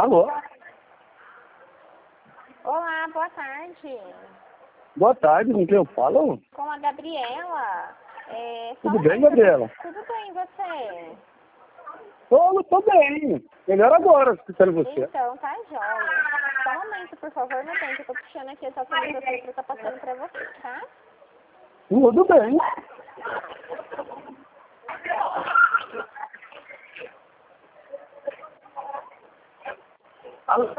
Alô? Olá, boa tarde. Boa tarde, com quem eu falo? Com a Gabriela. Tudo bem, Gabriela? Tudo bem, você? Tô bem. Melhor agora, escutando você. Então, tá jóia. Só um momento, por favor, meu bem, que eu tô puxando aqui essa atualização que eu tô passando pra você, tá? Tudo bem. Alô?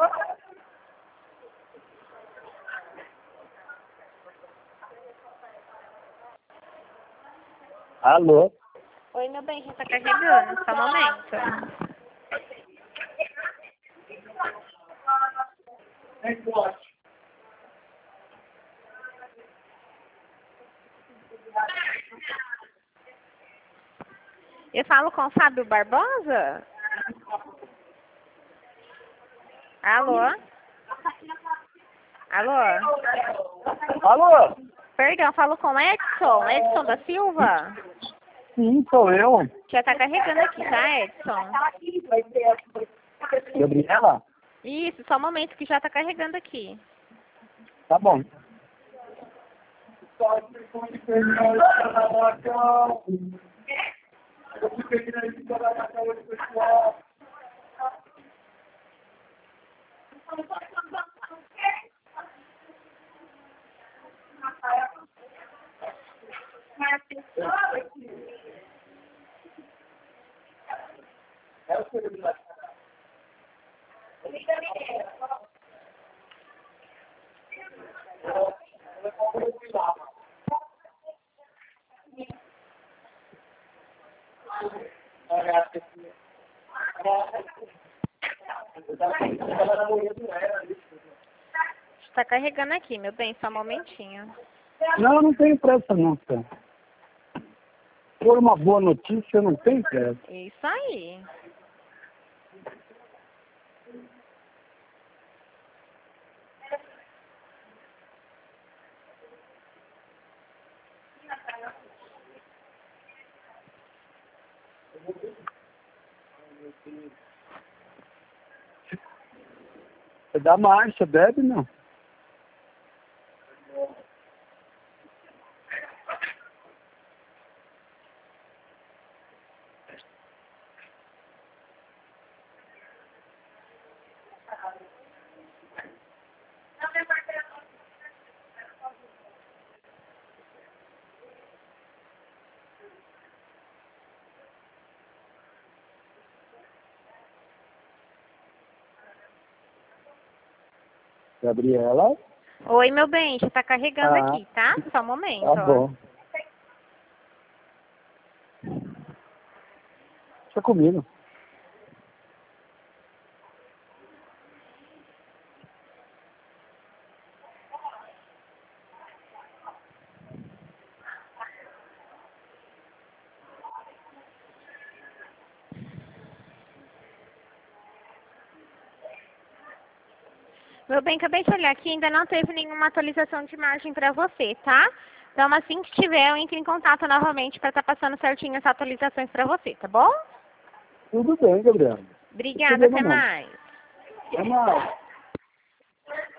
Alô? Oi, meu bem, já tá carregando, só um momento. Eu falo com o Fábio Barbosa? Alô? Alô? Alô? Perdão, falo com Edson. Edson da Silva? Sim, sou eu. Já tá carregando aqui, tá, Edson? Gabriela? Isso, só um momento que já tá carregando aqui. Tá bom. Tá carregando aqui, meu bem, só um momentinho. Não tenho pressa não, senhor. Por uma boa notícia, não tem pressa. Isso aí. Você dá marcha, bebe, não? Gabriela? Oi, meu bem, já tá carregando Ah, aqui, tá? Só um momento, tá ó. bom. Deixa comigo. Meu bem, acabei de olhar aqui, ainda não teve nenhuma atualização de margem pra você, tá? Então, assim que tiver, eu entro em contato novamente pra estar passando certinho essas atualizações pra você, tá bom? Tudo bem, Gabriela. Não tem Obrigada, problema até não. mais. Até mais.